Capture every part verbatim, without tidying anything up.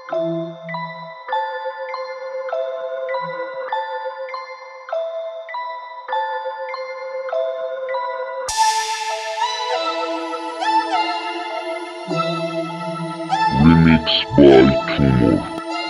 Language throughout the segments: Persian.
Remix by Tumor.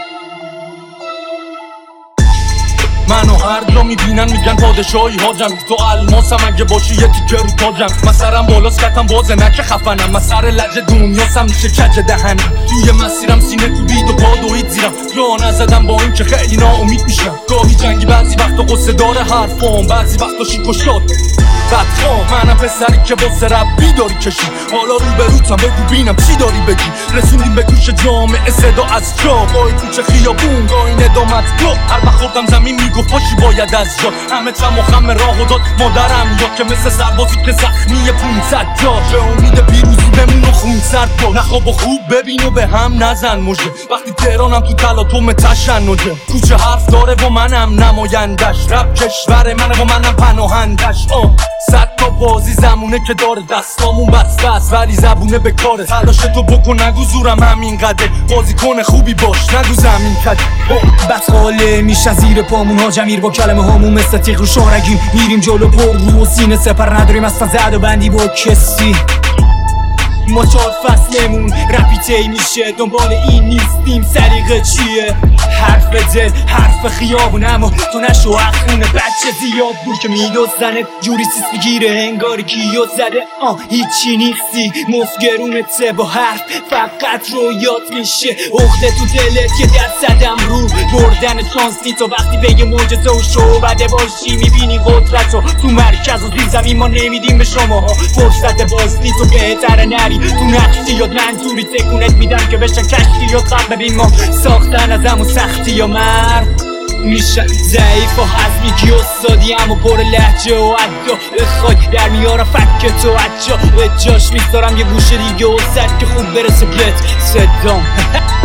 منو هر جا میبینن میگن پادشاهی حاجم تو الماسم اگه باشی یه تیکه رو تاجم من سرم بالاست کتم بازه نه که خفنم من سر لجه دنیاسم میشه کج دهنم توی مسیرم سینه تو بید و پا دوید زیرم یا نزدم با این که خیلی ناامید میشم گاهی جنگی بعضی وقتا قصه داره حرفام بعضی وقتا شیک و شاد بدخوام منم پسری که واسه رب بیداری کشی حالا رو به روتم بگو بینم چی داری بگی رسوندیم به گوش جامعه صدا از جا گاهی کوچه خیابون گاهی ندامت گو هر وقت خوردم زمین میگفت پاشی باید از جا همه چم و خم راهو داد مادرم یا که مثل سربازی که زخمی پونصد جا به امید پیروزی بمون و خون سرد با نخواب و خوب ببین و به هم نزن مژه وقتی تهرانم تو تلاطم تشنجه کوچه حرف داره و منم نمایندش رب کشور منه و منم پناهندش آه صد تا بازی زمونه که داره دستامون بسته است ولی زبونه به کاره تلاش تو بکن نگو زورم همین قده بازی کنه خوبی باش نگو زمین کده بدخاله میشه زیر پامون ها جمیر با کلمه هامون مثل تیغ رو شارگیم میریم جلو پر رو و سینه سپر نداریم اصلا زد و بندی با کسی ما چهار فصلمون رپیتی میشه دنبال این نیستیم سلیقه چیه حرف دل حرف خیابون اما تو نشو اخونه بچه زیاد بود که میدوزنه جوری سیس بگیره انگاری کیو زده آه هیچی نیستی مفگرونته با حرف فقط رو یاد میشه اخته تو دلت که دست زدم رو بردن شانسی تو وقتی به یه موجزه و شو بده باشی میبینی قدرت رو تو مرکز و زیر زمین ما نمیدیم به شماها فرصت بازی تو بهتره نری تو نقشی یا منظوری تکونت میدن که بشن کشتی یا قبل ببین ما ساختن از همون سختی یا مرد میشن ضعیف و حزمی که استادی اما پر لحجه و عدا بخوای در میارم فکر تو عجا به جاش میذارم یه گوشه دیگه و سد که خوب برسه بهت صدام